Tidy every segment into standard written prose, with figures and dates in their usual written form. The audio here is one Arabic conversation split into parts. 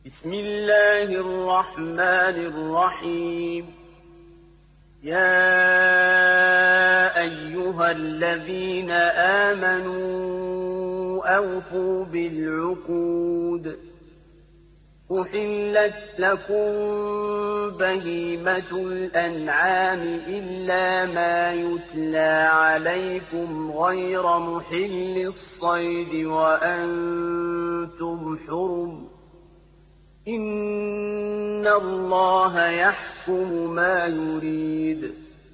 بسم الله الرحمن الرحيم. يا أيها الذين آمنوا أوفوا بالعقود. أحلت لكم بهيمة الأنعام إلا ما يتلى عليكم غير محل الصيد وأنتم حرم. إن الله يحكم ما يريد.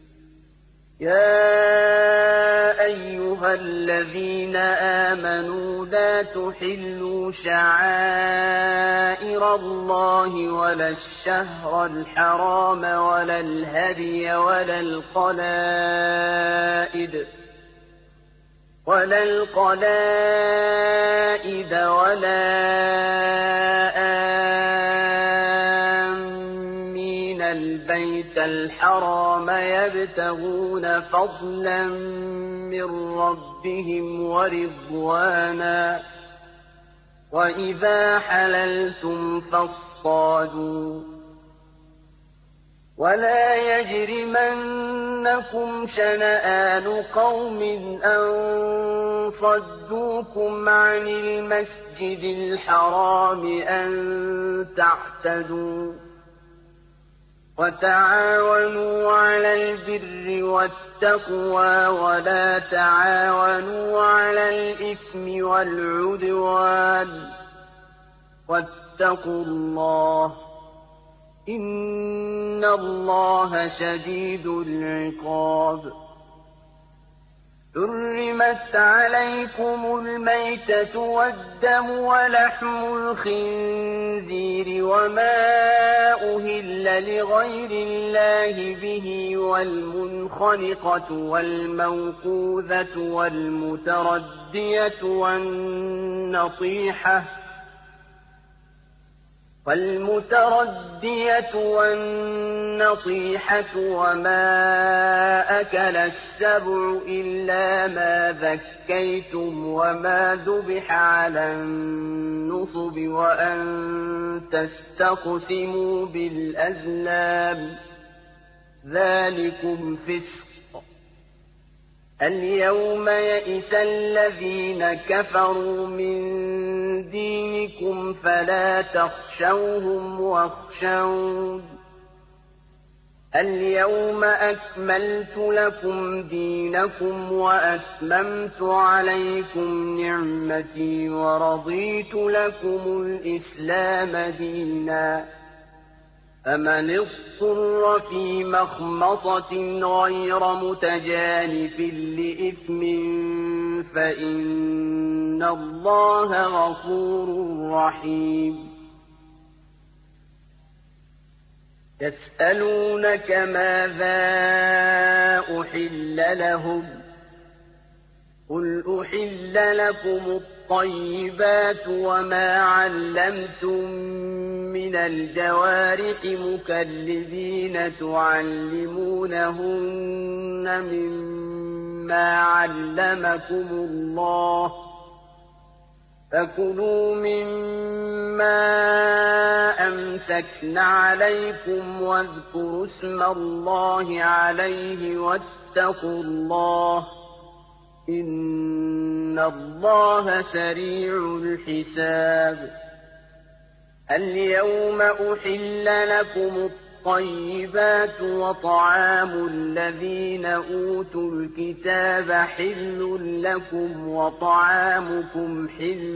يا أيها الذين آمنوا لا تحلوا شعائر الله ولا الشهر الحرام ولا الهدي ولا القلائد ولا آمين البيت الحرام يبتغون فضلا من ربهم ورضوانا. وإذا حللتم فاصطادوا. ولا يجرمنكم شنآن قوم أن صدوكم عن المسجد الحرام أن تعتدوا. وتعاونوا على البر والتقوى ولا تعاونوا على الإثم والعدوان. واتقوا الله إن الله شديد العقاب. حرمت عليكم الميتة والدم ولحم الخنزير وما أهل لغير الله به والمنخنقة والموقوذة والمتردية والنطيحة وما أكل السبع إلا ما ذكيتم وما ذبح على النصب وأن تستقسموا بالأزلام ذلكم فسق. اليوم يئس الذين كفروا من دينكم فلا تخشوهم واخشون. اليوم أكملت لكم دينكم وأتممت عليكم نعمتي ورضيت لكم الإسلام دينا. فمن اضطر في مخمصة غير متجانف لإثم فإن الله غفور رحيم. يسألونك ماذا أحل لهم قل أحل لكم الطيبات وما علمتم من الجوارح مكلبين تعلمونهن مما علمكم الله فكلوا مما أمسكن عليكم واذكروا اسم الله عليه واتقوا الله إن الله سريع الحساب. اليوم أحل لكم الطيبات وطعام الذين أوتوا الكتاب حل لكم وطعامكم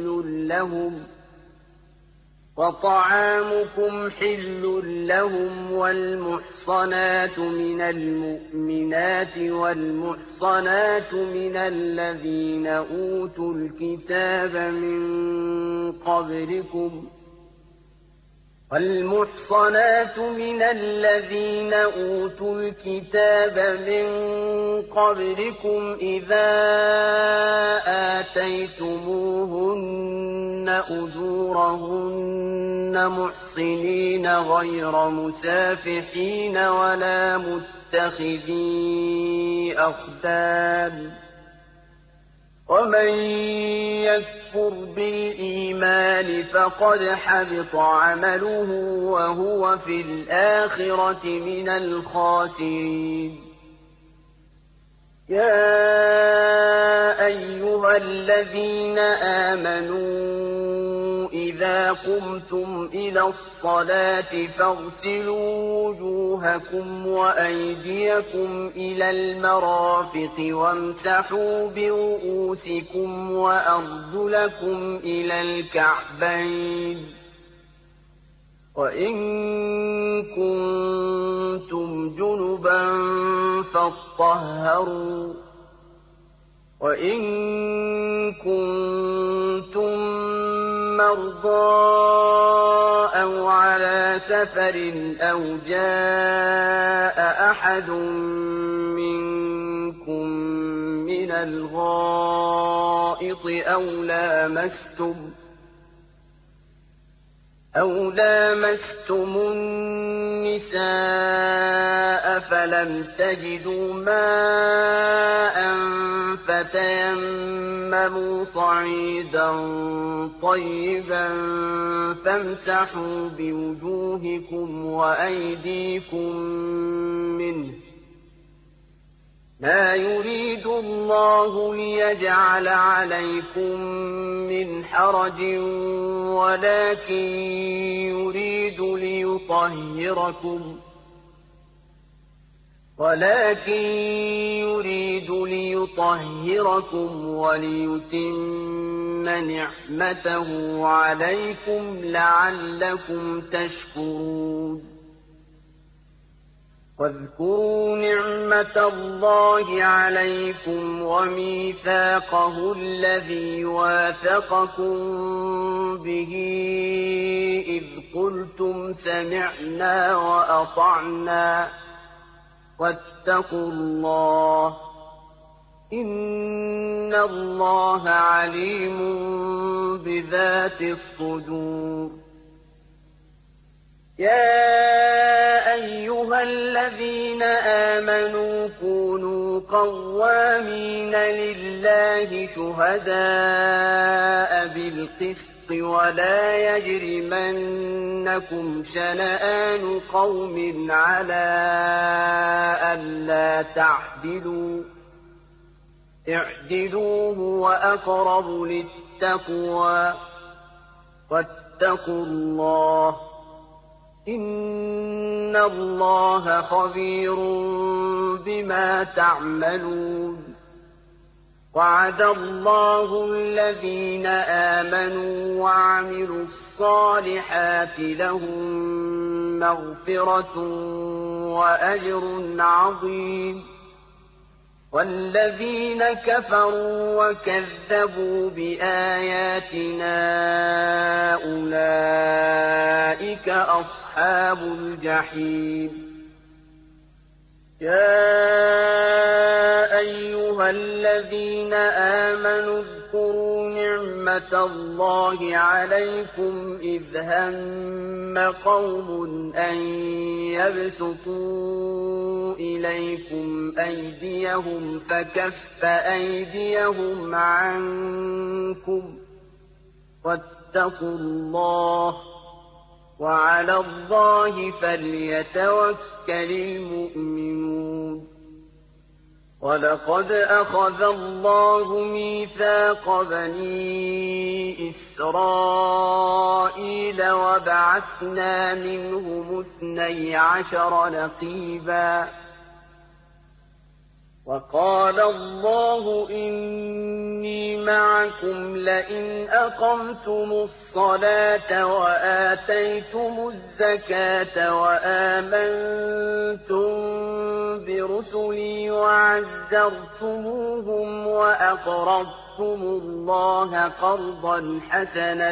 حل لهم والمحصنات من المؤمنات والمحصنات من الذين أوتوا الكتاب من قبلكم إذا آتيتموهن أجورهن محصنين غير مسافحين ولا متخذي أخدان. ومن يكفر يكفر بالإيمان فقد حبط عمله وهو في الآخرة من الخاسرين. يا أيها الذين آمنوا إذا قمتم إلى الصلاة فاغسلوا وجوهكم وأيديكم إلى المرافق وامسحوا برؤوسكم وأرجلكم إلى الكعبين وإن كنتم جنبا فاطهروا وإن كنتم مرضى أو على سفر أو جاء أحد منكم من الغائط أو لامستم النساء فلم تجدوا ماء فتيمموا صعيدا طيبا فامسحوا بوجوهكم وأيديكم منه ما يريد الله ليجعل عليكم من حرج ولكن يريد ليطهركم وليتم نعمته عليكم لعلكم تشكرون. واذكروا نعمة الله عليكم وميثاقه الذي واثقكم به إذ قلتم سمعنا وأطعنا واتقوا الله إن الله عليم بذات الصدور. يا أيها الذين آمنوا كونوا قوامين لله شهداء بالقسط ولا يجرمنكم شنآن قوم على ألا تعدلوا اعدلوا هو أقرب للتقوى واتقوا الله إن الله خبير بما تعملون. وعد الله الذين آمنوا وعملوا الصالحات لهم مغفرة وأجر عظيم. والذين كفروا وكذبوا بآياتنا أولئك أصحاب الجحيم. يا أيها الذين آمنوا اذكروا نعمة الله عليكم إذ هم قوم أن يبسطوا إليكم أيديهم فكف أيديهم عنكم واتقوا الله وعلى الله فليتوكل المؤمنون. ولقد أخذ الله ميثاق بني إسرائيل وبعثنا منهم 12 نقيبا وقال الله إني معكم لئن أقمتم الصلاة وآتيتم الزكاة وآمنتم برسلي وعزرتموهم وأقرضتم الله قرضا حسنا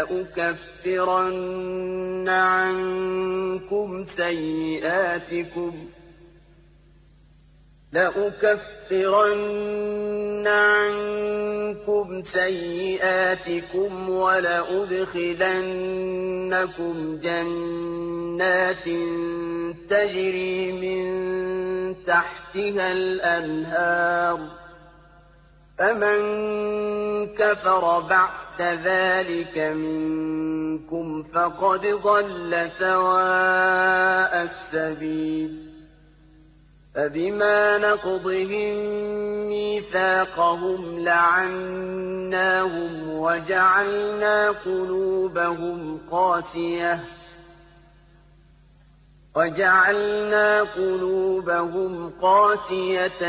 لأكفرن عنكم سيئاتكم ولأدخلنكم جنات تجري من تحتها الأنهار فمن كفر بعد فعلت ذلك منكم فقد ضل سواء السبيل فبما نقضهم ميثاقهم لعناهم وجعلنا قلوبهم قاسية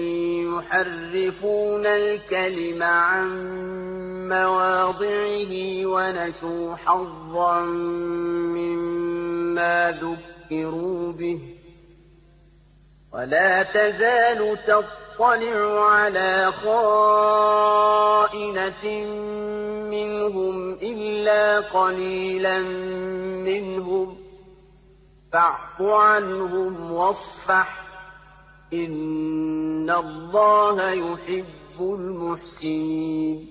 يحرفون الكلم عن مواضعه ونسوا حظا مما ذكروا به ولا تزال تطلع على خائنة منهم إلا قليلا منهم فاعف عنهم واصفح إن الله يحب المحسنين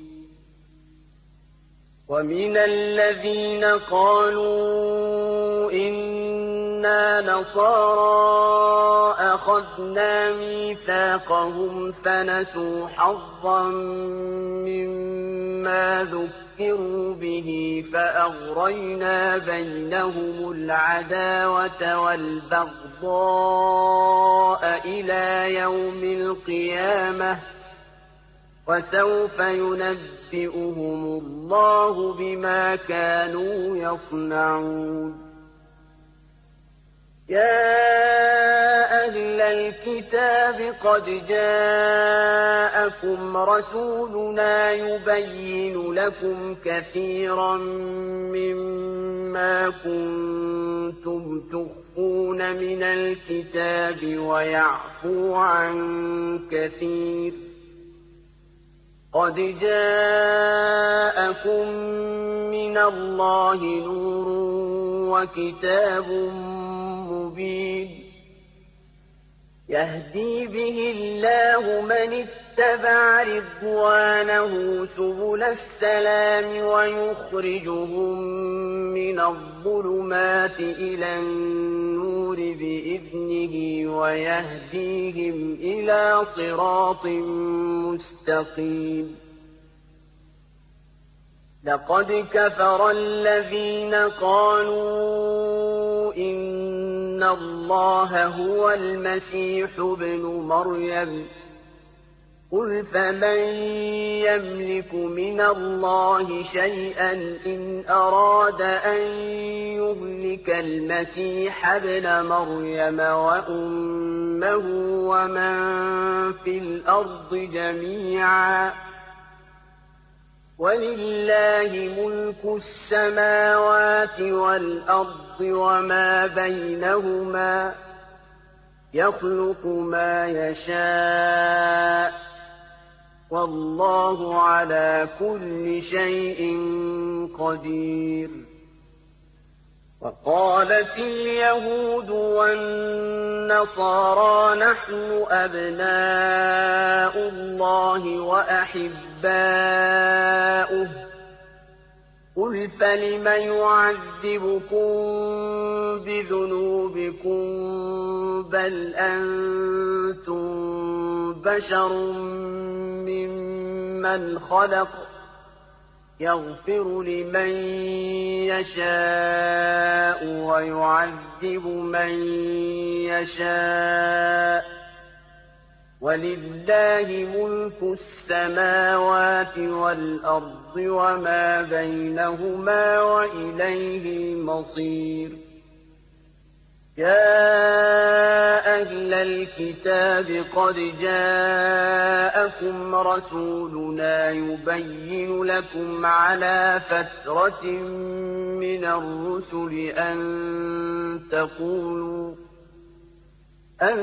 ومن الذين قالوا إنا نصارى أخذنا ميثاقهم فنسوا حظا مما ذكروا به فأغرينا بينهم العداوة والبغضاء إلى يوم القيامة وسوف ينبئهم الله بما كانوا يصنعون يا أهل الكتاب قد جاءكم رسولنا يبين لكم كثيرا مما كنتم تخفون من الكتاب ويعفو عن كثير قد جاءكم من الله نور وكتاب مبين يهدي به الله من اتبع رضوانه سبل السلام ويخرجهم من الظلمات إلى النور بإذنه ويهديهم إلى صراط مستقيم لقد كفر الذين قالوا إن الله هو المسيح ابن مريم قل فمن يملك من الله شيئا إن أراد أن يهلك المسيح ابن مريم وأمه ومن في الأرض جميعا ولله ملك السماوات والأرض وما بينهما يخلق ما يشاء والله على كل شيء قدير وقالت اليهود والنصارى نحن أبناء الله وأحباؤه قل فلم يعذبكم بذنوبكم بل أنتم بشر ممن خلق يغفر لمن يشاء ويعذب من يشاء ولله ملك السماوات والأرض وما بينهما وإليه المصير يا أهل الكتاب قد جاءكم رسولنا يبين لكم على فترة من الرسل أن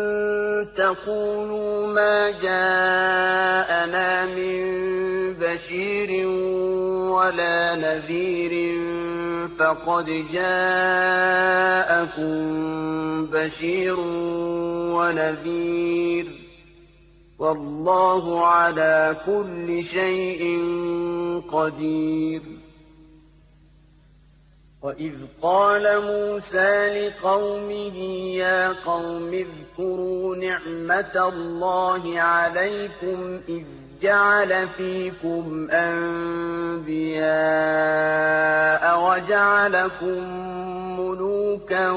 تقولوا ما جاءنا من بشير ولا نذير فقد جاءكم بشير ونذير والله على كل شيء قدير وإذ قال موسى لقومه يا قوم اذكروا نعمة الله عليكم إذ جعل فيكم أنبياء وجعلكم ملوكا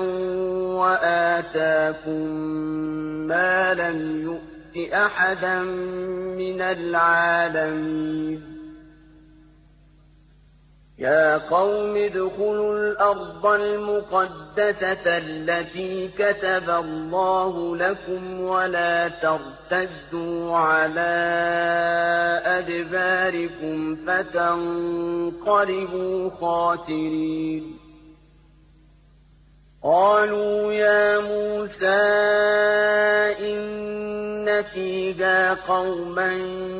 وآتاكم ما لم يؤت أحدا من العالمين يا قوم ادخلوا الأرض المقدسة التي كتب الله لكم ولا ترتدوا على أدباركم فتنقلبوا خاسرين قالوا يا موسى إن فيها قوما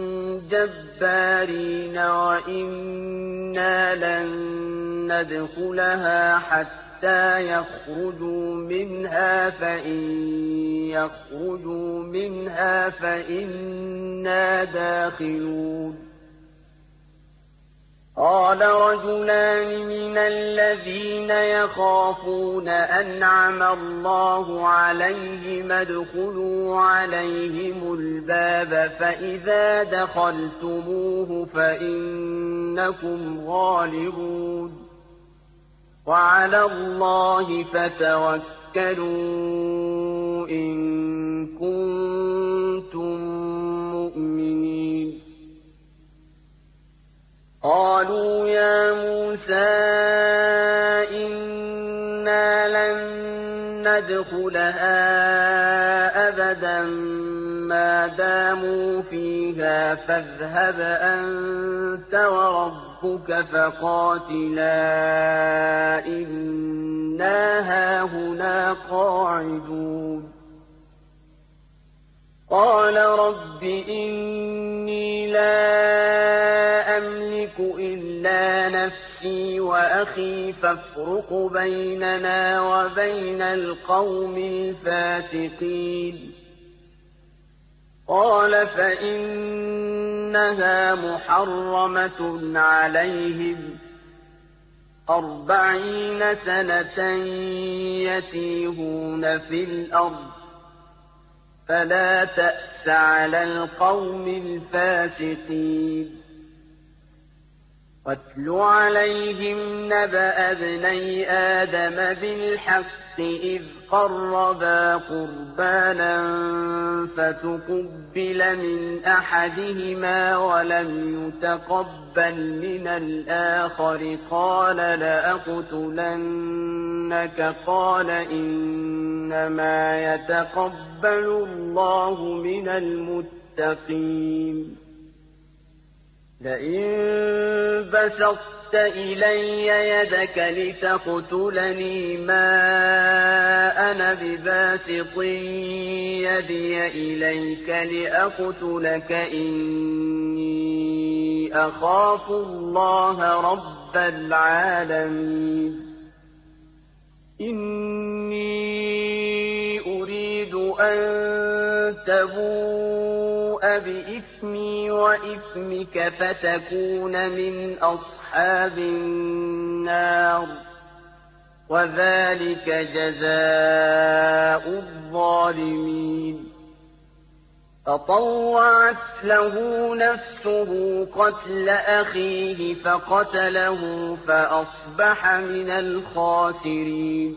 جبارين وإنا لن ندخلها حتى يخرجوا منها فإن يخرجوا منها فإنا داخلون قال رجلان من الذين يخافون أنعم الله عليهم ادخلوا عليهم الباب فإذا دخلتموه فإنكم غالبون وعلى الله فتوكلوا إن كنتم مؤمنين قالوا يا موسى إنا لن ندخلها أبدا ما داموا فيها فاذهب أنت وربك فقاتلا إنا هاهنا قاعدون قال رب إني لا أملك إلا نفسي وأخي فافرق بيننا وبين القوم الفاسقين قال فإنها محرمة عليهم 40 سنة يتيهون في الأرض فلا تأس على القوم الفاسقين واتل عليهم نبأ ابني آدم بالحق إذ قربا قربانا فتقبل من أحدهما ولم يتقبل من الآخر قال لأقتلنك قال إنما يتقبل الله من المتقين لئن بسطت إلي يدك لتقتلني ما أنا بباسط يدي إليك لأقتلك إني أخاف الله رب العالمين إني أريد أن تبوء بإثمي وإثمك فتكون من أصحاب النار وذلك جزاء الظالمين فطوعت له نفسه قتل أخيه فقتله فأصبح من الخاسرين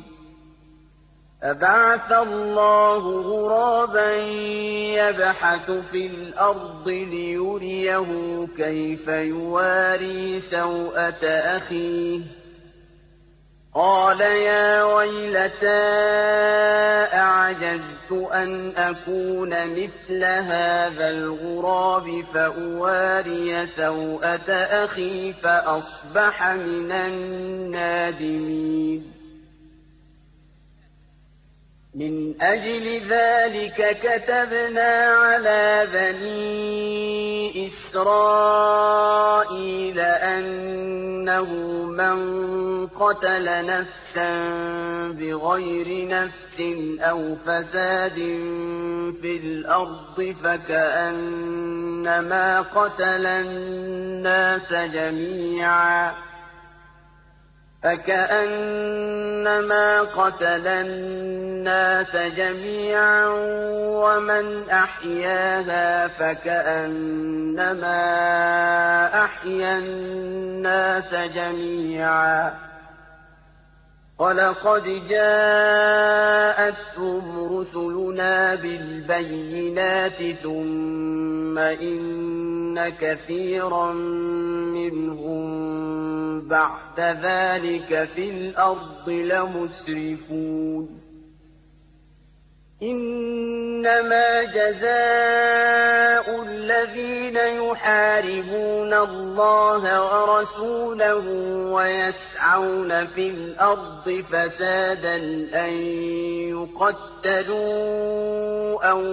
فبعث الله غرابا يبحث في الأرض ليريه كيف يواري سوءة أخيه قال يا ويلتى أعجزت أن أكون مثل هذا الغراب فأواري سوءة أخي فأصبح من النادمين من أجل ذلك كتبنا على بني إسرائيل أنه من قتل نفسا بغير نفس أو فساد في الأرض فكأنما قتل الناس جميعا فكأنما قتل الناس جميعا ومن أحياها فكأنما أحيا الناس جميعا ولقد جاءتهم رسلنا بالبينات ثم إن كثيرا منهم بعد ذلك في الأرض لمسرفون إنما جزاء الذين يحاربون الله ورسوله ويسعون في الأرض فسادا أن يقتلوا أو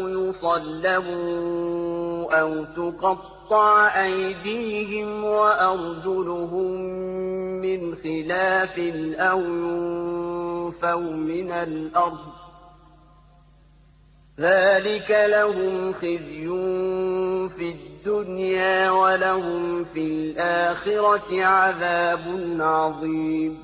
يصلبوا أو تقطع أيديهم وأرجلهم من خلاف أو ينفوا من الأرض ذلك لهم خزي في الدنيا ولهم في الآخرة عذاب عظيم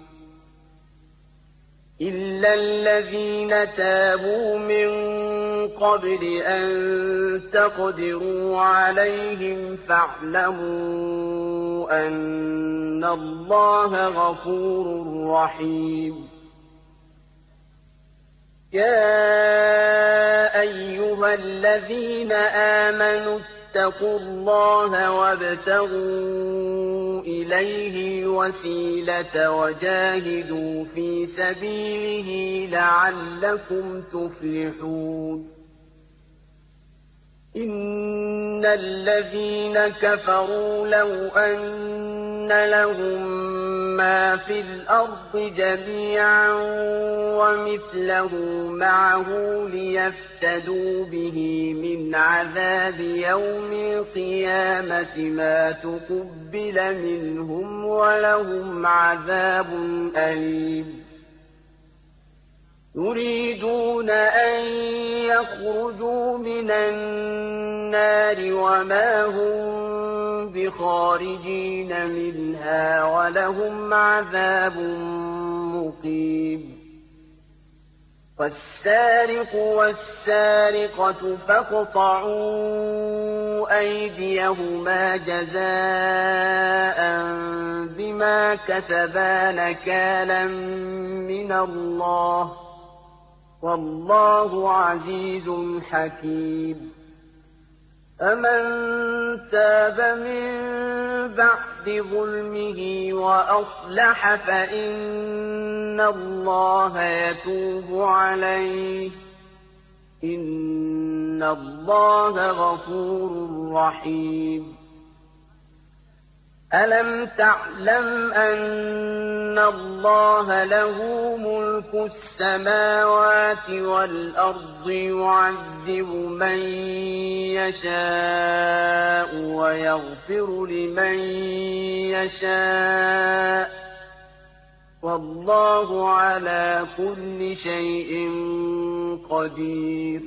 إلا الذين تابوا من قبل أن تقدروا عليهم فاعلموا أن الله غفور رحيم يا أيها الذين آمنوا اتقوا الله وابتغوا إليه وسيلة وجاهدوا في سبيله لعلكم تفلحون إن الذين كفروا لو أن لهم ما في الأرض جميعا ومثله معه ليفتدوا به من عذاب يوم القيامة ما تقبل منهم ولهم عذاب أليم يريدون أن يخرجوا من النار وما هم بخارجين منها ولهم عذاب مقيم والسارق والسارقة فاقطعوا أيديهما جزاء بما كسبا نكالا من الله والله عزيز حكيم فمن تاب من بعد ظلمه وأصلح فإن الله يتوب عليه إن الله غفور رحيم ألم تعلم أن الله له ملك السماوات والأرض يعذب من يشاء ويغفر لمن يشاء والله على كل شيء قدير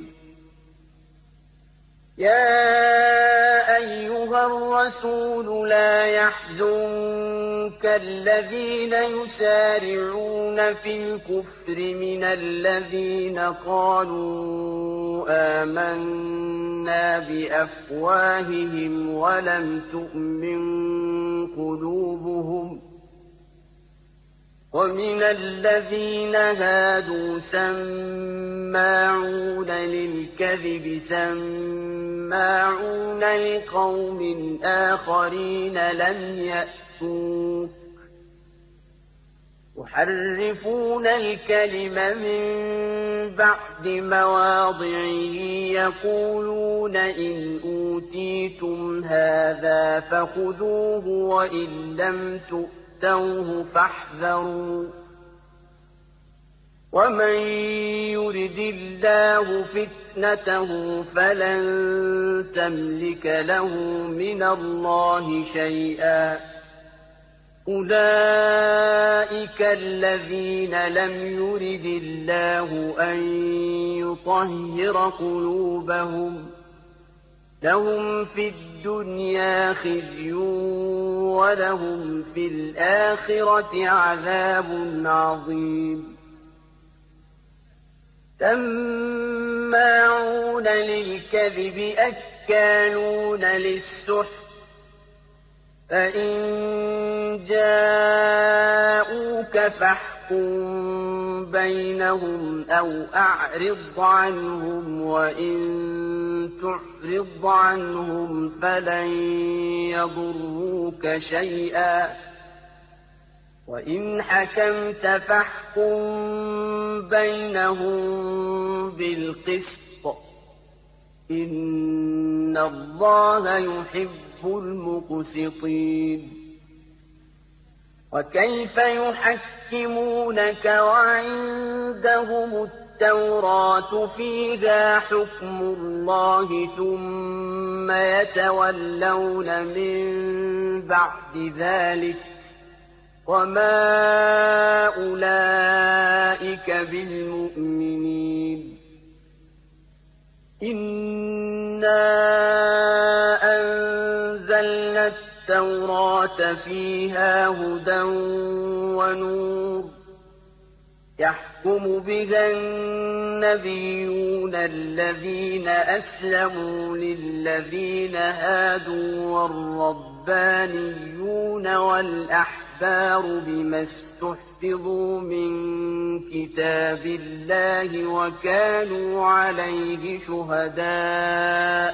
يا أيها الرسول لا يحزنك الذين يسارعون في الكفر من الذين قالوا آمنا بأفواههم ولم تؤمن قلوبهم ومن الذين هادوا سماعون للكذب سماعون لقوم آخرين لم يأتوك يحرفون الكلم من بعد مواضعه يقولون إن أوتيتم هذا فخذوه وإن لم تؤتوه فاحذروا ومن يرد الله فتنته فلن تملك له من الله شيئا أولئك الذين لم يرد الله أن يطهر قلوبهم لهم في الدنيا خزي ولهم في الآخرة عذاب عظيم سماعون للكذب أكالون للسحت فإن جاءوك فاحكم بينهم أو أعرض عنهم وإن تعرض عنهم فلن يضروك شيئا وإن حكمت فاحكم بينهم بالقسط إن الله يحب المقسطين وكيف يحكمونك وعندهم التوراة فيها حكم الله ثم يتولون من بعد ذلك وما أولئك بالمؤمنين إنا أنزلنا التوراة فيها هدى ونور يحكم بها النبيون الذين أسلموا للذين هادوا والربانيون والأحبار بما استحفظوا من كتاب الله وكانوا عليه شهداء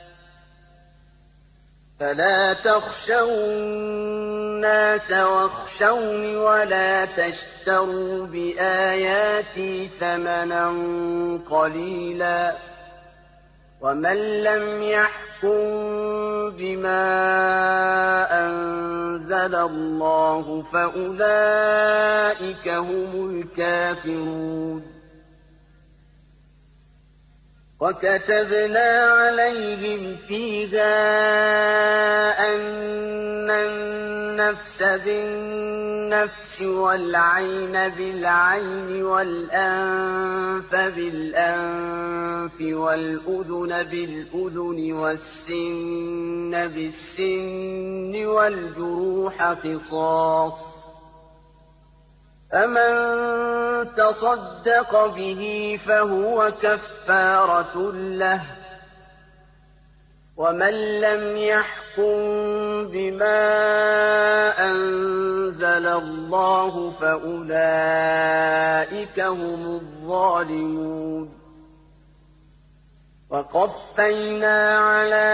فلا تخشوا الناس واخشوني ولا تشتروا بآياتي ثمنا قليلا ومن لم يحكم بما أنزل الله فأولئك هم الكافرون وكتبنا عليهم فيها أن النفس بالنفس والعين بالعين والأنف بالأنف والأذن بالأذن والسن بالسن والجروح قصاص فمن تصدق به فهو كفارة له ومن لم يحكم بما أنزل الله فأولئك هم الظالمون وقفينا على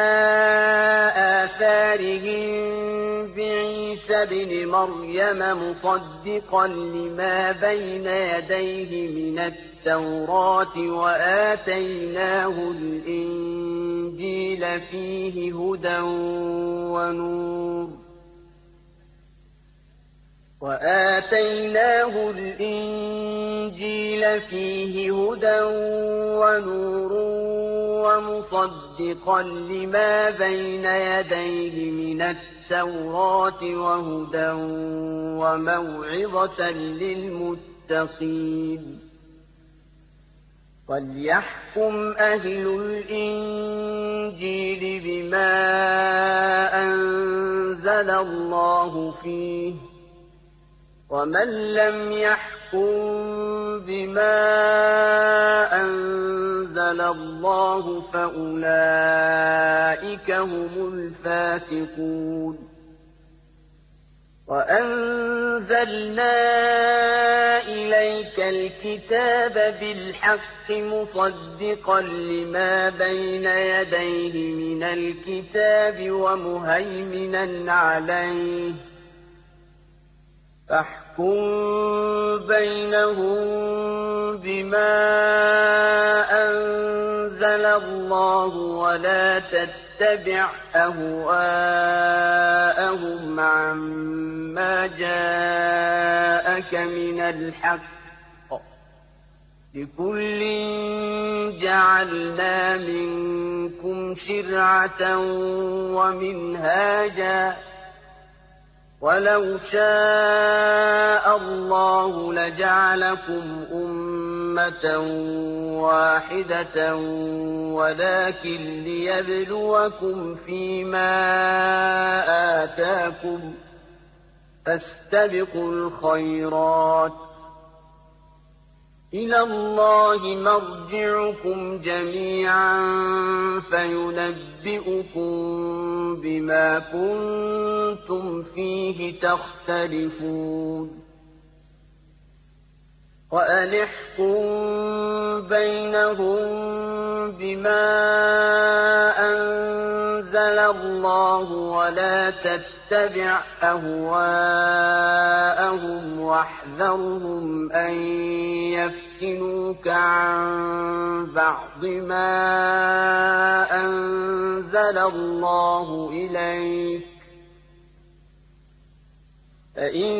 آثارهم بعيسى ابن مريم مصدقا لما بين يديه من التوراة وآتيناه الإنجيل فيه هدى ونور وآتيناه الإنجيل فيه هدى ونور ومصدقا لما بين يديه من التوراة وهدى وموعظة للمتقين وليحكم أهل الإنجيل بما أنزل الله فيه ومن لم يحكم بما أنزل الله فأولئك هم الفاسقون وأنزلنا إليك الكتاب بالحق مصدقا لما بين يديه من الكتاب ومهيمنا عليه فاحكم بينهم بما أنزل الله ولا تتبع أهواءهم عما جاءك من الحق لكل جعلنا منكم شرعة ومنهاجا ولو شاء الله لجعلكم أمة واحدة ولكن ليبلوكم فيما آتاكم فاستبقوا الخيرات إلى الله مرجعكم جميعا فينبئكم بما كنتم فيه تختلفون وأنحكم بينهم بما أنزل الله ولا تتبع أهواءهم واحذرهم أن يفتنوك عن بعض ما أنزل الله إليك فإن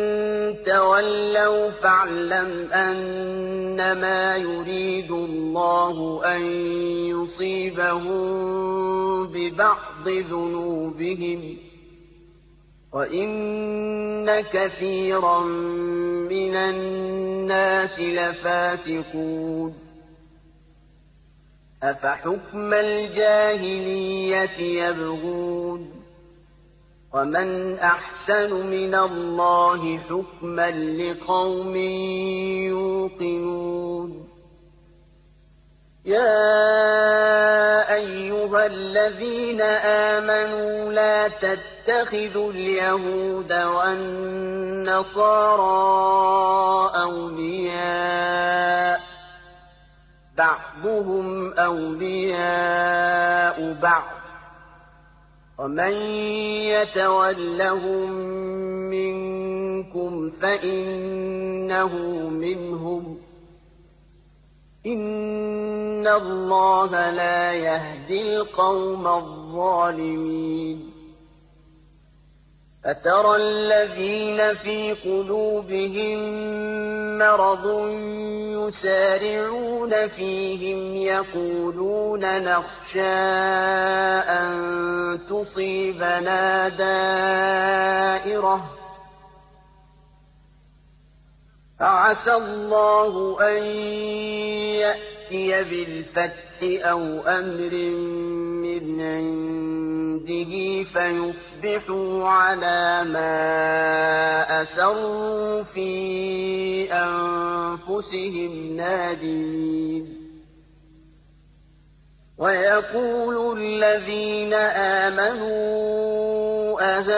تولوا فاعلم أنما يريد الله أن يصيبهم ببعض ذنوبهم وإن كثيرا من الناس لفاسقون أفحكم الجاهلية يبغون ومن أحسن من الله حكما لقوم يوقنون يا أيها الذين آمنوا لا تتخذوا اليهود والنصارى أولياء بعضهم أولياء بعض ومن يتولهم منكم فإنه منهم إن الله لا يهدي القوم الظالمين فترى الذين في قلوبهم مرض يسارعون فيهم يقولون نخشى أن تصيبنا دائرة فعسى الله أن يأتي بالفتح أو أمر من عنده فيصبحوا على ما أسروا في أنفسهم نادمين ويقول الذين آمنوا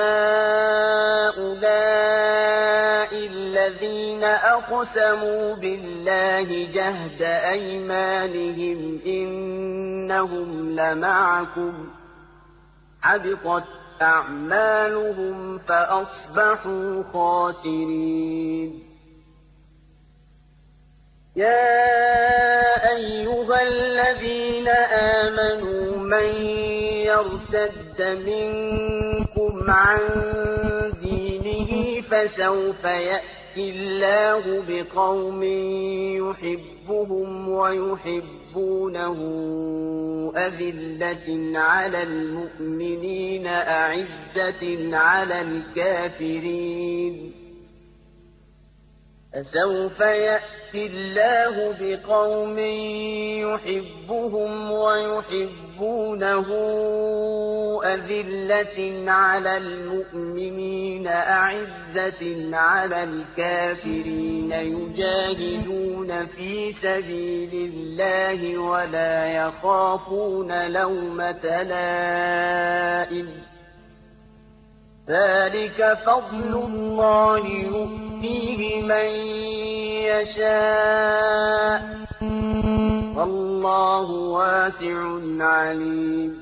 أهؤلاء الذين أقسموا بالله جهد أيمانهم إنهم لمعكم حبطت أعمالهم فأصبحوا خاسرين يا أيها الذين آمنوا من يرتد منكم عن دينه فسوف يأتي الله بقوم يحبهم ويحبونه أذلة على المؤمنين أعزة على الكافرين فسوف يأتي الله بقوم يحبهم ويحبونه أذلة على المؤمنين أعزة على الكافرين يجاهدون في سبيل الله ولا يخافون لومة لائم ذلك فضل الله يؤتيه من يشاء والله واسع عليم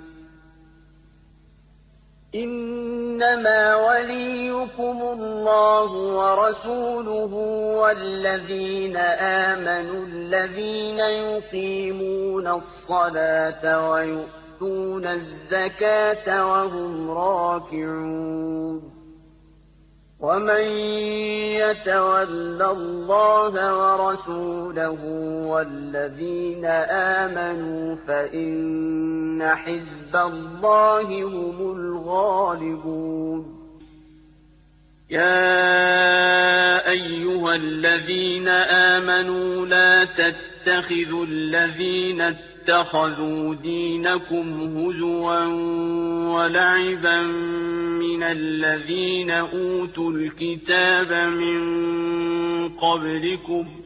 إنما وليكم الله ورسوله والذين آمنوا الذين يقيمون الصلاة ويؤتون الزكاة وهم راكعون ومن يتول الله ورسوله والذين آمنوا فإن حزب الله هم الغالبون يا أيها الذين آمنوا لا تتخذوا الذين اتخذوا دينكم هزوا ولعبا من الذين أوتوا الكتاب من قبلكم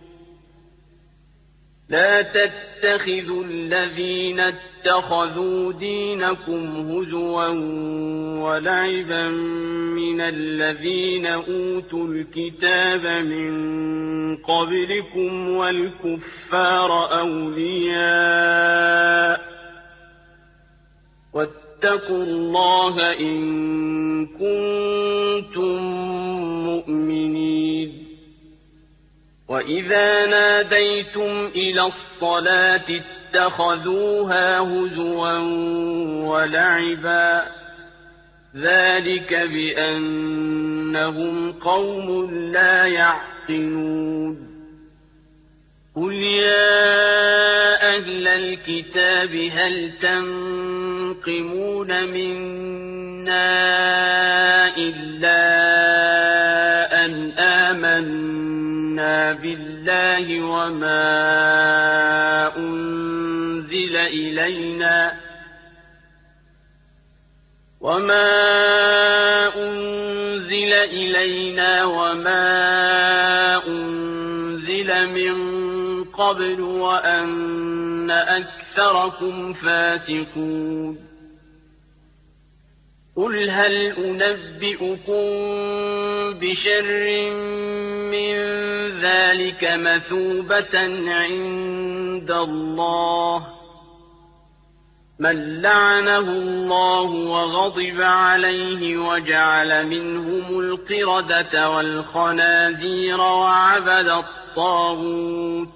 لا تتخذوا الذين اتخذوا دينكم هزوا ولعبا من الذين أوتوا الكتاب من قبلكم والكفار أولياء واتقوا الله إن كنتم مؤمنين وإذا ناديتم إلى الصلاة اتخذوها هزوا ولعبا ذلك بأنهم قوم لا يعقلون قل يا أهل الكتاب هل تنقمون منا إلا أن آمنا بالله وما أنزل إلينا وما أنزل من قبل وأن أكثركم فاسقون قل هل أنبئكم بشر من ذلك مثوبة عند الله من لعنه الله وغضب عليه وجعل منهم القردة والخنازير وعبد الطاغوت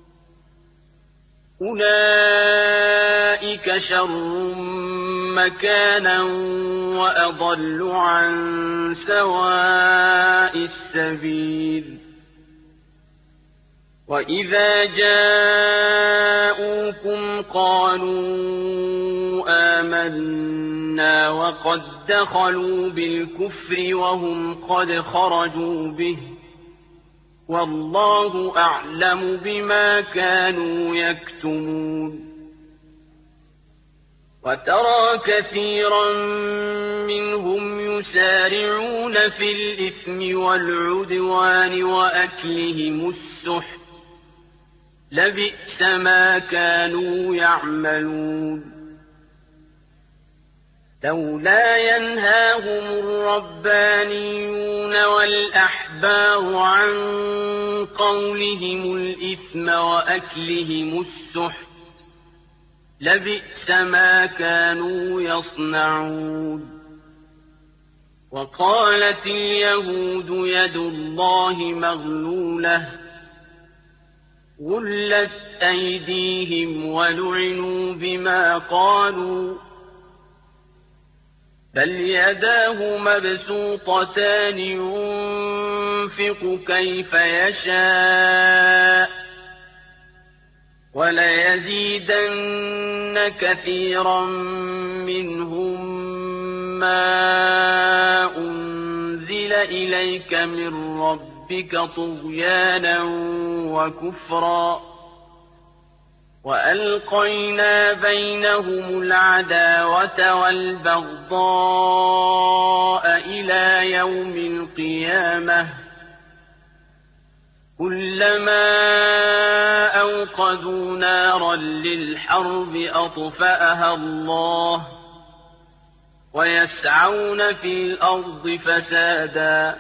أولئك شر مكانا وأضل عن سواء السبيل وإذا جاءوكم قالوا آمنا وقد دخلوا بالكفر وهم قد خرجوا به والله أعلم بما كانوا يكتمون وترى كثيرا منهم يسارعون في الإثم والعدوان وأكلهم السحت لبئس ما كانوا يعملون لولا ينهاهم الربانيون والأحبار عن قولهم الإثم وأكلهم السحت لبئس ما كانوا يصنعون وقالت اليهود يد الله مغلولة غلت أيديهم ولعنوا بما قالوا بل يداه مبسوطتان ينفق كيف يشاء وليزيدن كثيرا منهم ما أنزل إليك من ربك طغيانا وكفرا وألقينا بينهم العداوة والبغضاء إلى يوم القيامة كلما أوقدوا نارا للحرب أطفأها الله ويسعون في الأرض فسادا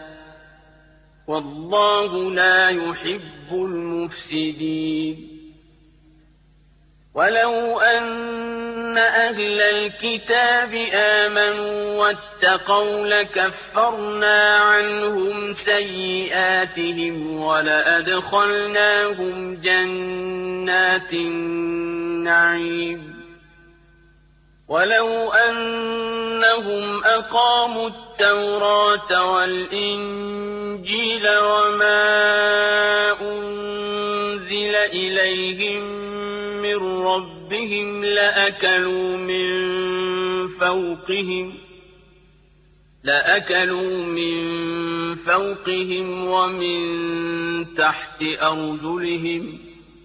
والله لا يحب المفسدين ولو أن أهل الكتاب آمنوا واتقوا لكفرنا عنهم سيئاتهم ولأدخلناهم جنات النعيم ولو أنهم أقاموا التوراة والإنجيل وما أنزل إليهم من لأكلوا من فوقهم ومن تحت أرجلهم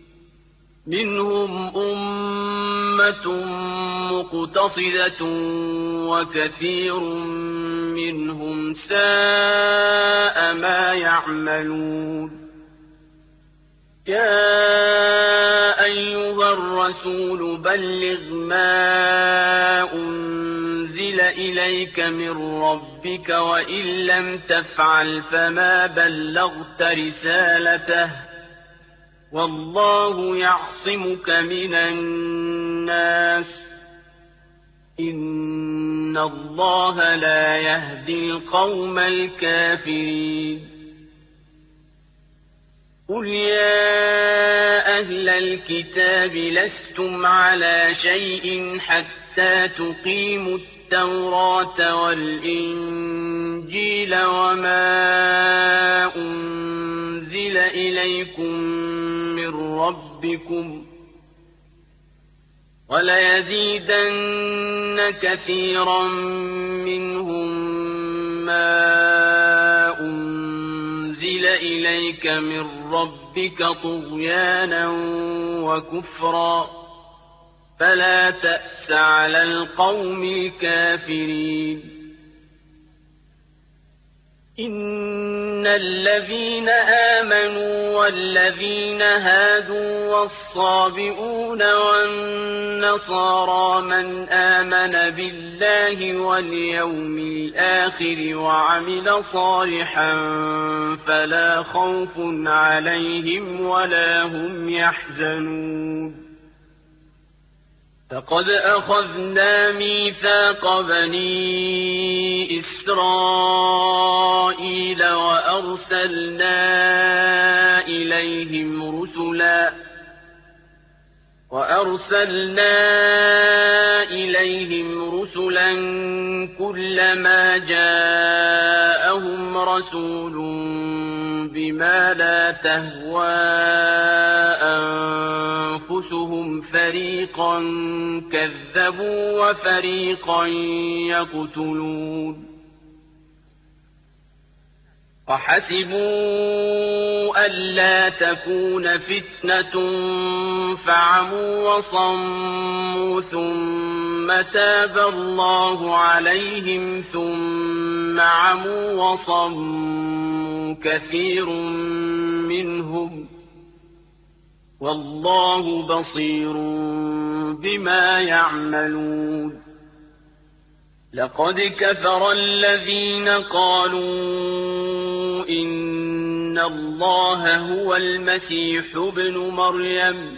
منهم أمة مقتصدة وكثير منهم ساء ما يعملون يا أيها الرسول بلغ ما أنزل إليك من ربك وإن لم تفعل فما بلغت رسالته والله يعصمك من الناس إن الله لا يهدي القوم الكافرين قل يا أهل الكتاب لستم على شيء حتى تقيموا التوراة والإنجيل وما أنزل إليكم من ربكم وليزيدن كثيرا منهم ما أنزل إليك من ربك طغيانا وكفرا فلا تأس على القوم الكافرين إن الذين آمنوا والذين هادوا والصابئون والنصارى من آمن بالله واليوم الآخر وعمل صالحا فلا خوف عليهم ولا هم يحزنون لقد أخذنا ميثاق بني إسرائيل وأرسلنا إليهم رسلا كلما جاءهم رسول بما لا تهوى أنفسهم فريقا كذبوا وفريقا يقتلون وحسبوا ألا تكون فتنة فعموا وصموا ثم تاب الله عليهم ثم عموا وصموا كثير منهم والله بصير بما يعملون لقد كفر الذين قالوا إن الله هو المسيح ابن مريم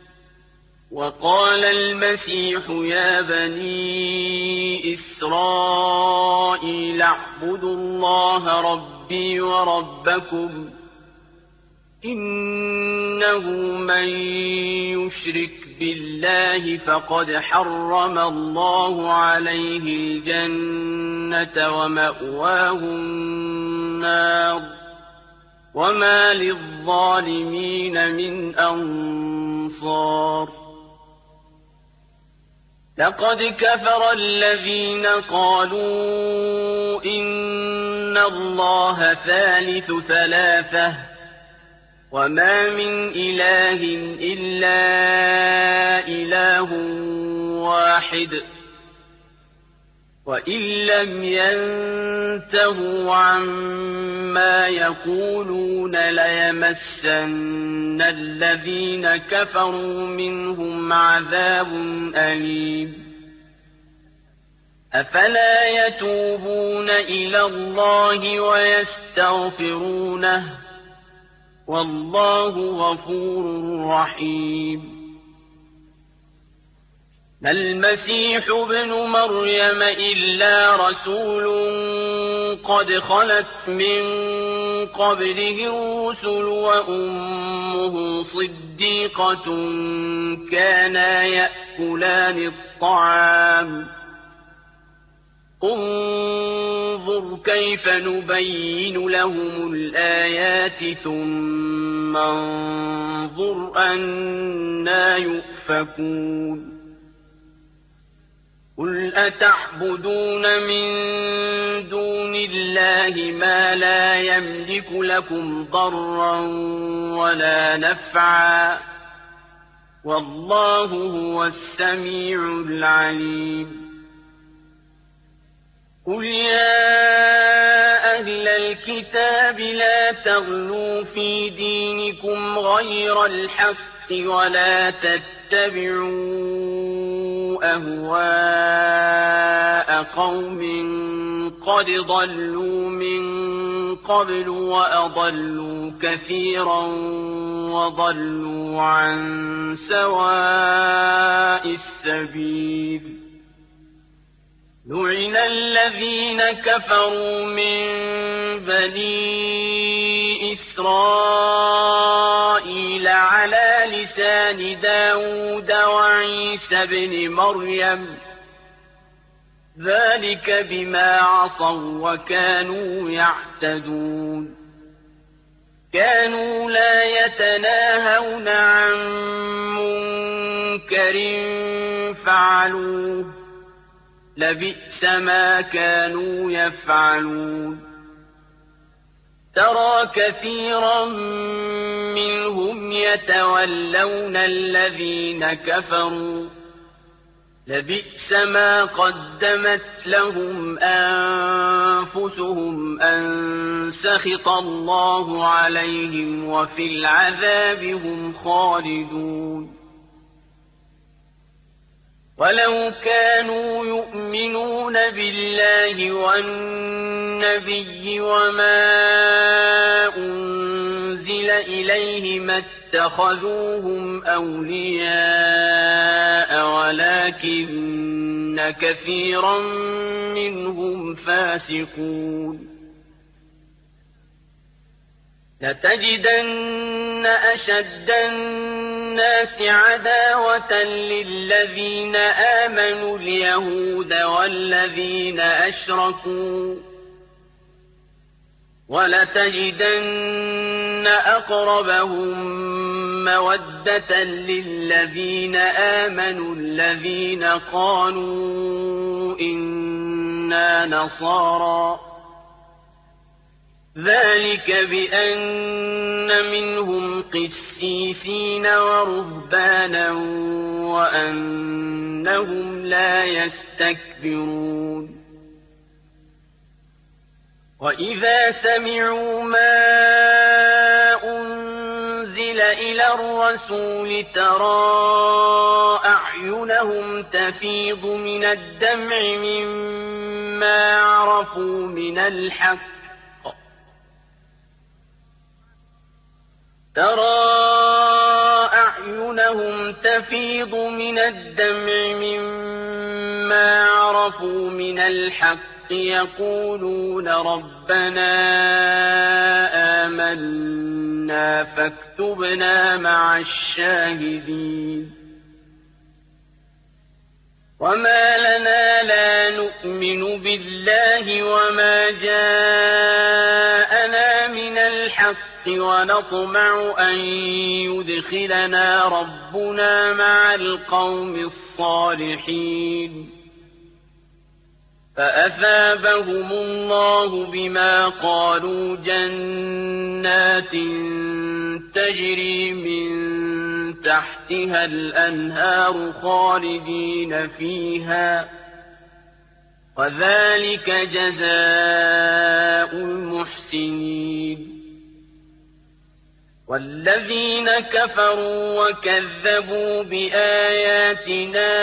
وقال المسيح يا بني إسرائيل اعبدوا الله ربي وربكم إنه من يشرك بالله فقد حرم الله عليه الجنة ومأواه النار وما للظالمين من أنصار لقد كفر الذين قالوا إن الله ثالث ثلاثة وما من إله إلا إله واحد وإن لم ينتهوا عما يقولون ليمسن الذين كفروا منهم عذاب أليم أفلا يتوبون إلى الله ويستغفرونه والله غفور رحيم ما المسيح ابن مريم إلا رسول قد خلت من قبله الرسل وأمه صديقة كانا يأكلان الطعام انظر كيف نبين لهم الآيات ثم انظر أنى يؤفكون قل أتعبدون من دون الله ما لا يملك لكم ضرا ولا نفعا والله هو السميع العليم قل يا أهل الكتاب لا تغلوا في دينكم غير الحق ولا تتبعوا أهواء قوم قد ضلوا من قبل وأضلوا كثيرا وضلوا عن سواء السبيل لعن الذين كفروا من بني إسرائيل على لسان داود وعيسى بن مريم ذلك بما عصوا وكانوا يعتدون كانوا لا يتناهون عن منكر فعلوه لبئس ما كانوا يفعلون ترى كثيرا منهم يتولون الذين كفروا لبئس ما قدمت لهم أنفسهم أن سخط الله عليهم وفي العذاب هم خالدون ولو كانوا يؤمنون بالله والنبي وما أنزل إليه ما اتخذوهم أولياء ولكن كثيرا منهم فاسقون لتجدن أشد الناس عداوة للذين آمنوا اليهود والذين أشركوا ولتجدن أقربهم مودة للذين آمنوا الذين قالوا إنا نصارى ذلك بأن منهم قسيسين ورهبانا وأنهم لا يستكبرون وإذا سمعوا ما أنزل إلى الرسول ترى أعينهم تفيض من الدمع مما عرفوا من الحق تفيض من الدمع مما عرفوا من الحق يقولون ربنا آمنا فاكتبنا مع الشاهدين وما لنا لا نؤمن بالله وما جاءنا من الحق ونطمع أن يدخلنا ربنا مع القوم الصالحين فأثابهم الله بما قالوا جنات تجري من تحتها الأنهار خالدين فيها وذلك جزاء المحسنين والذين كفروا وكذبوا بآياتنا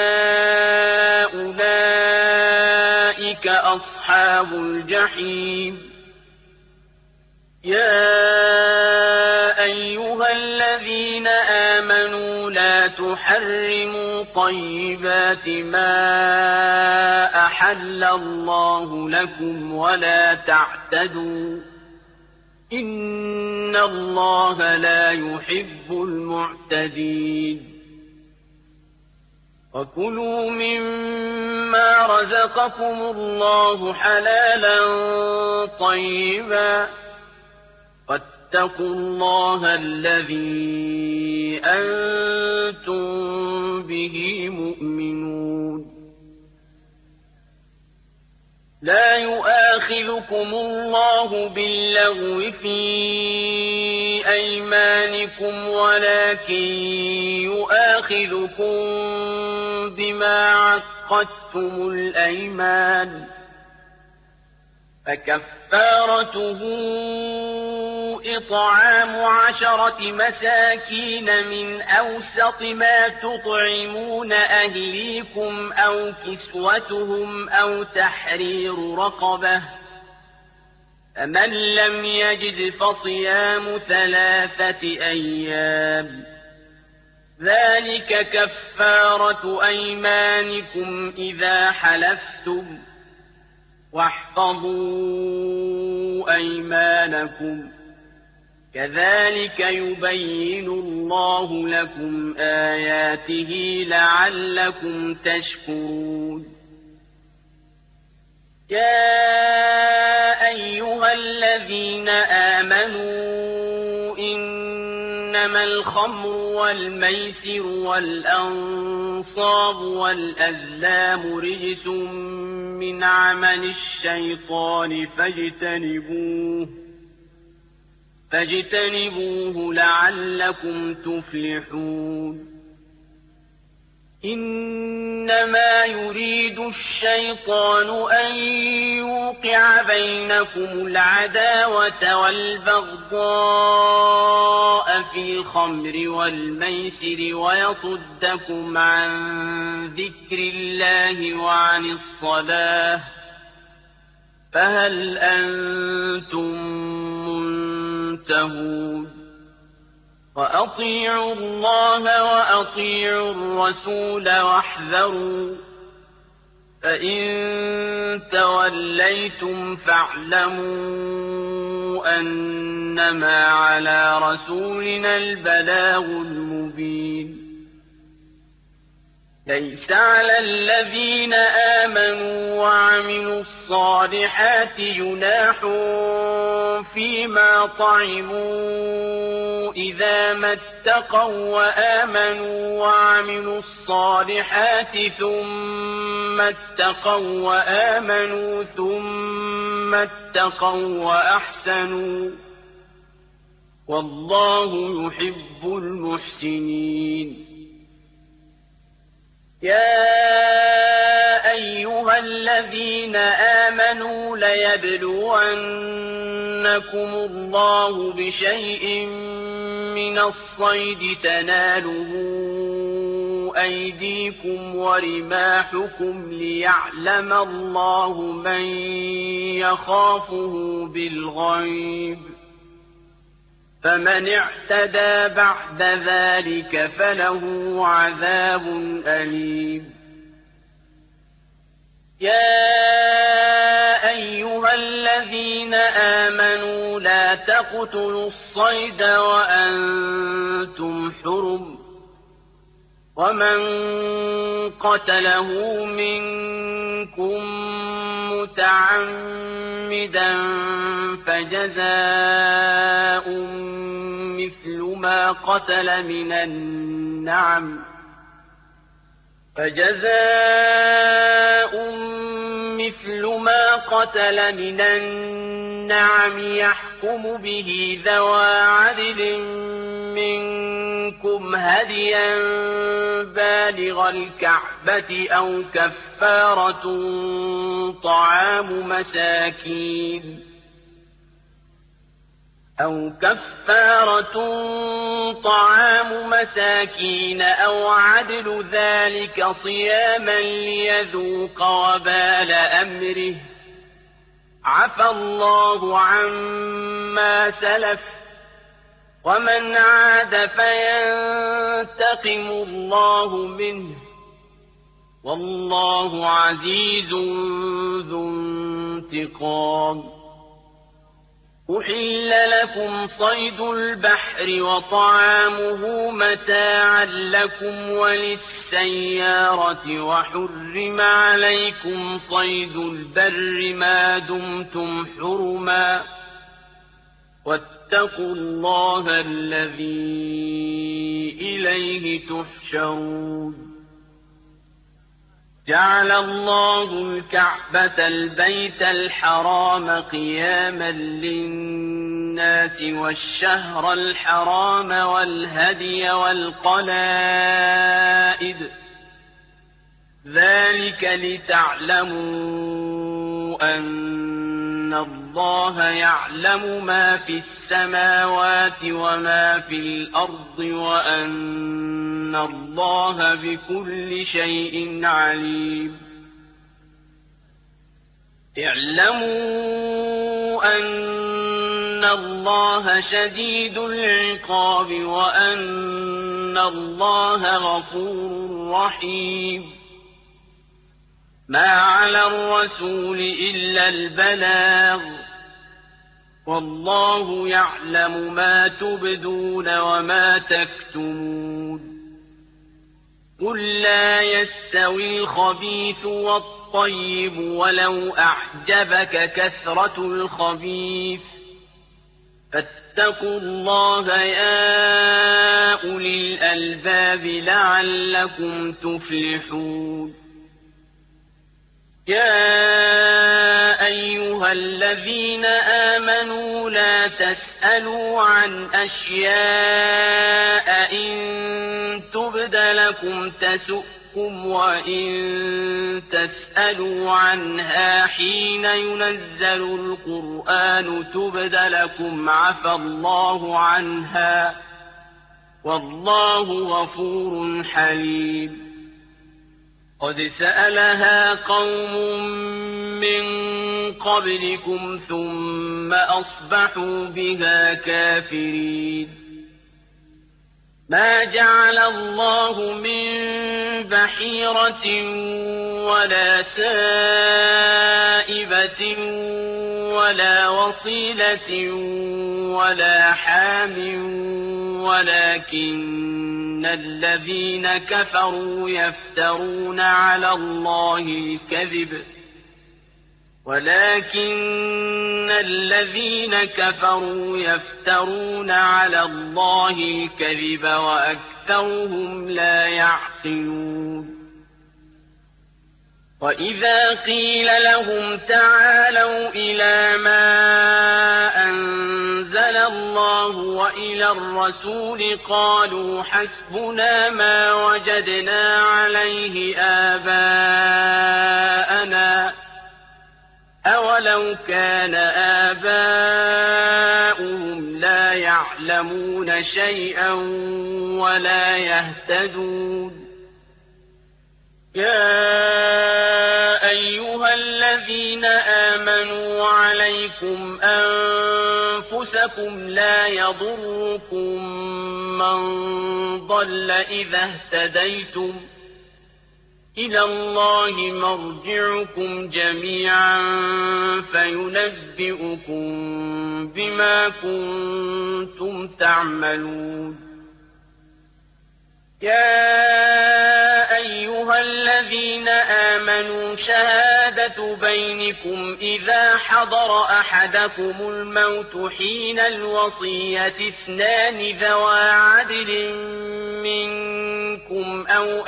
أولئك أصحاب الجحيم يا أيها الذين آمنوا لا تحرموا طيبات ما أحل الله لكم ولا تعتدوا إن الله لا يحب المعتدين وكلوا مما رزقكم الله حلالا طيبا واتقوا الله الذي أنتم به مؤمنون لا يؤاخذكم الله باللغو في أيمانكم ولكن يؤاخذكم بما عقدتم الأيمان فكفارته إطعام 10 مساكين من أوسط ما تطعمون أهليكم أو كسوتهم أو تحرير رقبة فمن لم يجد فصيام 3 أيام ذلك كفارة أيمانكم إذا حلفتم واحفظوا أيمانكم كذلك يبين الله لكم آياته لعلكم تشكرون يا أيها الذين آمنوا إنما الخمر والميسر والأنصاب والأزلام رجس من عمل الشيطان فاجتنبوه لعلكم تفلحون إنما يريد الشيطان أن يوقع بينكم العداوة والبغضاء في الخمر والميسر ويصدكم عن ذكر الله وعن الصلاة فهل أنتم منتهون وأطيعوا الله وأطيعوا الرسول واحذروا فإن توليتم فاعلموا أنما على رسولنا البلاغ المبين ليس على الذين آمنوا وعملوا الصالحات جناح فيما طعموا إذا ما اتقوا وآمنوا وعملوا الصالحات ثم اتقوا وآمنوا ثم اتقوا وأحسنوا والله يحب المحسنين يا أيها الذين آمنوا ليبلونكم الله بشيء من الصيد تناله أيديكم ورماحكم ليعلم الله من يخافه بالغيب فمن اعتدى بعد ذلك فله عذاب أليم يا أيها الذين آمنوا لا تقتلوا الصيد وأنتم حرم ومن قتله منكم متعمدا فجزاء مثل ما قتل من النعم يحكم به ذوى عدل منكم هديا بالغ الكعبة أو كفارة طعام مساكين أو عدل ذلك صياما ليذوق وبال أمره عفى الله عما سلف ومن عاد فينتقم الله منه والله عزيز ذو انتقام أحل لكم صيد البحر وطعامه متاعا لكم وللسيارة وحرم عليكم صيد البر ما دمتم حرما واتقوا الله الذي إليه تحشرون جعل الله الكعبة البيت الحرام قياما للناس والشهر الحرام والهدي والقلائد ذلك لتعلموا أن الله يعلم ما في السماوات وما في الأرض وأن الله بكل شيء عليم اعلموا أن الله شديد العقاب وأن الله غفور رحيم ما على الرسول إلا البلاغ والله يعلم ما تبدون وما تكتمون قل لا يستوي الخبيث والطيب ولو أعجبك كثرة الخبيث فاتقوا الله يا أولي الألباب لعلكم تفلحون يا أيها الذين آمنوا لا تسألوا عن أشياء إن تبد لكم تسؤكم وإن تسألوا عنها حين ينزل القرآن تبد لكم عفى الله عنها والله غفور حليم قد سألها قوم من قبلكم ثم أصبحوا بها كافرين ما جعل الله من بحيرة ولا سائبة ولا وصيلة ولا حام ولكن الذين كفروا يفترون على الله الكذب وأكثرهم لا يعقلون وإذا قيل لهم تعالوا إلى ما أنزل الله وإلى الرسول قالوا حسبنا ما وجدنا عليه آباءنا أولو كان آباؤهم لا يعلمون شيئا ولا يهتدون يا أيها الذين آمنوا عليكم أنفسكم لا يضركم من ضل إذا اهتديتم إلى الله مرجعكم جميعا فينبئكم بما كنتم تعملون يا أيها الذين آمنوا شهادة بينكم إذا حضر أحدكم الموت حين الوصية اثنان ذوى عدل منكم أو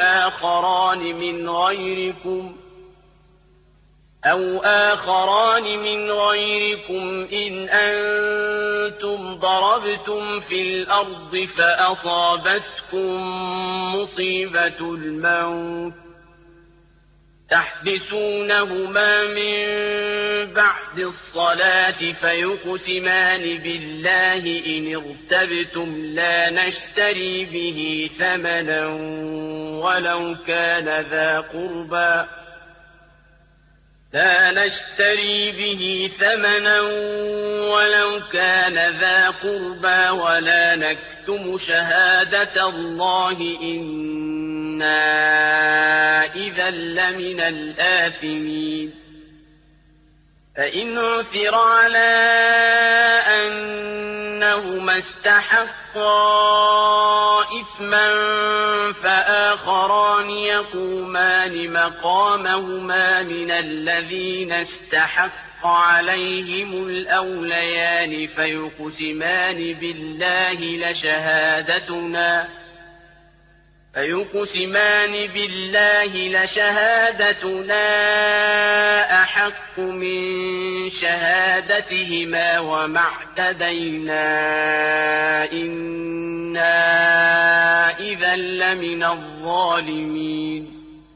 آخران من غيركم إن أنتم ضربتم في الأرض فأصابتكم مصيبة الموت تحبسونهما من بعد الصلاة فيقسمان بالله إن ارتبتم لا نشتري به ثمنا ولو كان ذا قربى ولا نكتم شهادة الله إنا إذا لمن الآثمين فإن عثر على أنهما استحقا إثما فآخران يقومان مقامهما من الذين استحق عليهم الأوليان فيقسمان بالله لشهادتنا أحق من شهادتهما وما اعتدينا إنا إذا لمن الظالمين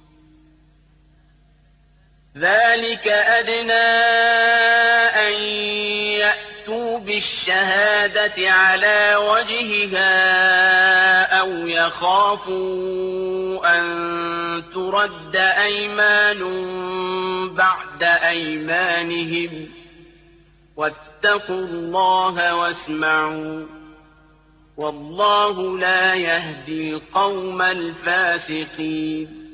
ذلك أدنى أن يأتوا بالشهادة على وجهها أو يخافوا أن ترد أيمان بعد أيمانهم واتقوا الله واسمعوا والله لا يهدي القوم الفاسقين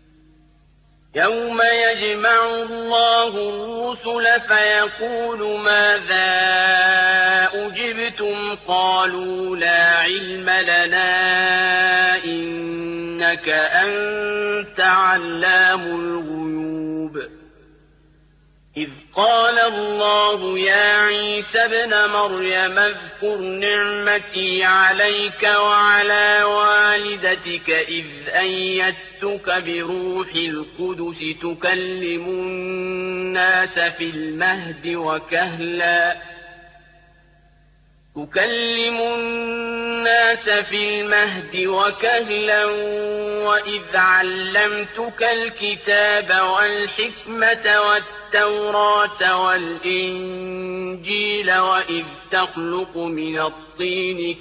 يوم يجمع الله الرسل فيقول ماذا أجبتم قالوا لا علم لنا إنك أنت علام الغيوب إذ قال الله يا عيسى ابن مريم اذكر نعمتي عليك وعلى والدتك إذ أيدتك بروح القدس تكلم الناس في المهد وكهلا وإذ علمتك الكتاب والحكمة والتوراة والإنجيل وإذ تخلق من الطين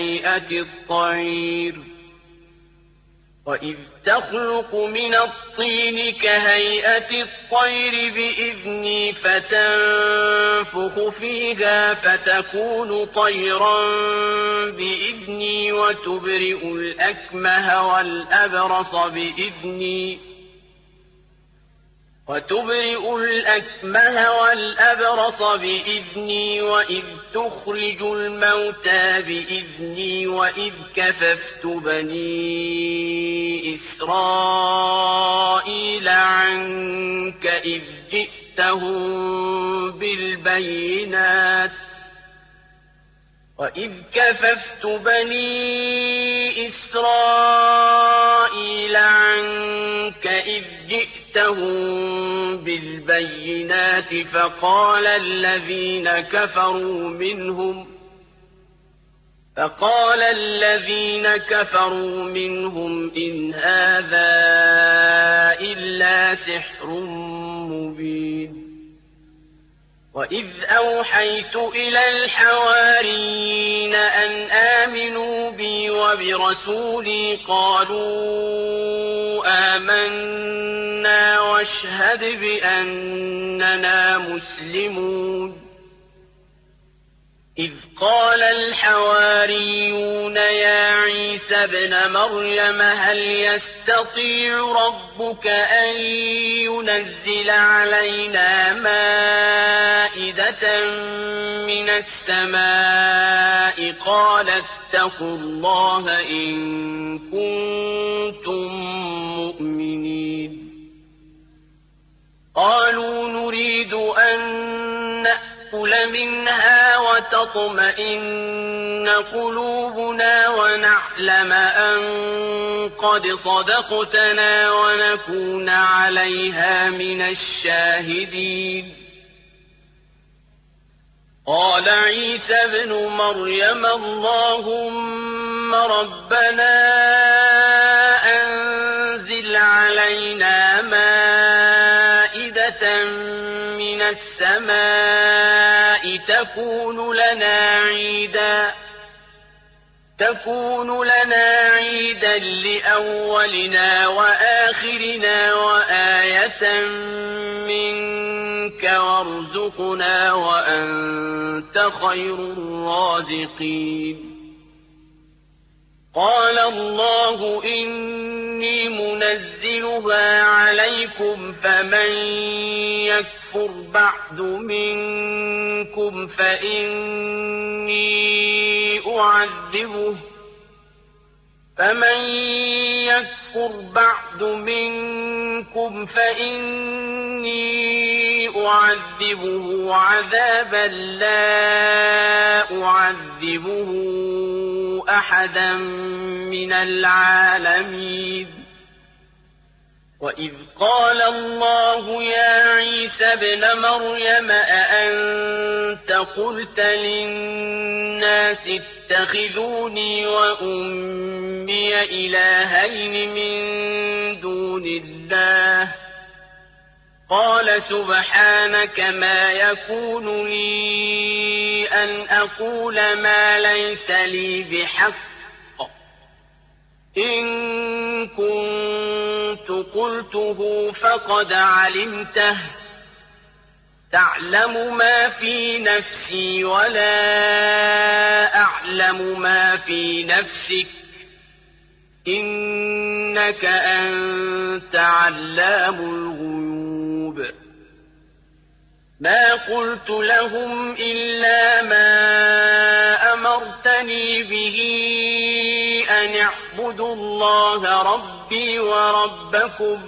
كهيئة الطير بإذني فتنفخ فيها فتكون طيرا بإذني وتبرئ الأكمه والأبرص بإذني وإذ تخرج الموتى بإذني وإذ كففت بني إسرائيل عنك إذ جئتهم بالبينات فقال الذين كفروا منهم إن هذا إلا سحر مبين وإذ أوحيت إلى الحواريين أن آمنوا بي وبرسولي قالوا آمنا واشهد بأننا مسلمون إذ قال الحواريون يا عيسى ابن مريم هل يستطيع ربك أن ينزل علينا مائدة من السماء قال اتقوا الله إن كنتم مؤمنين قالوا نريد أن نأكل منها وتطمئن قلوبنا ونعلم أن قد صدقتنا ونكون عليها من الشاهدين قال عيسى ابن مريم اللهم ربنا أنزل علينا مائدة من السماء تكون لنا عيدا لأولنا وآخرنا وآية منك وارزقنا وأنت خير الرازقين قال الله إني منزلها عليكم فمن يكفر بعد منكم فإني أعذبه عذابا لا أعذبه أحدا من العالمين وإذ قال الله يا عيسى ابن مريم أأنت قلت للناس اتخذوني وأمي إلهين من دون الله قال سبحانك ما يكون لي أن أقول ما ليس لي بحق إن كنت قلته فقد علمته تعلم ما في نفسي ولا أعلم ما في نفسك إنك أنت علام الغيوب ما قلت لهم إلا ما أمرتني به أن اعبدوا الله ربي وربكم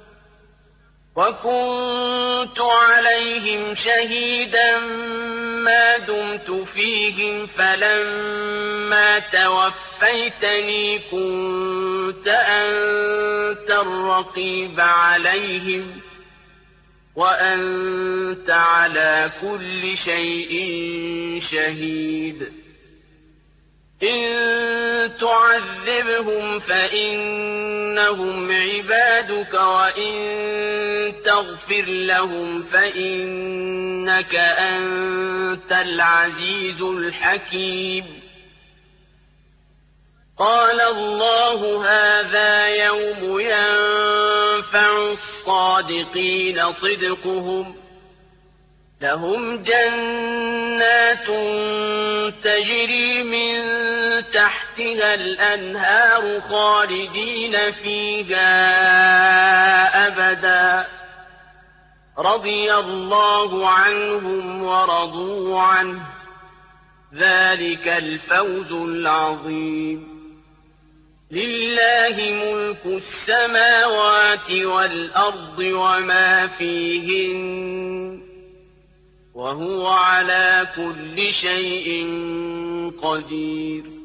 وكنت عليهم شهيدا ما دمت فيهم فلما توفيتني كنت أنت الرقيب عليهم وأنت على كل شيء شهيد إن تعذبهم فإنهم عبادك وإن تغفر لهم فإنك أنت العزيز الحكيم قال الله هذا يوم ينفع الصادقين صدقهم لهم جنات تجري من تحتها الأنهار خالدين فيها أبدا رضي الله عنهم ورضوا عنه ذلك الفوز العظيم لله ملك السماوات والأرض وما فيهن وهو على كل شيء قدير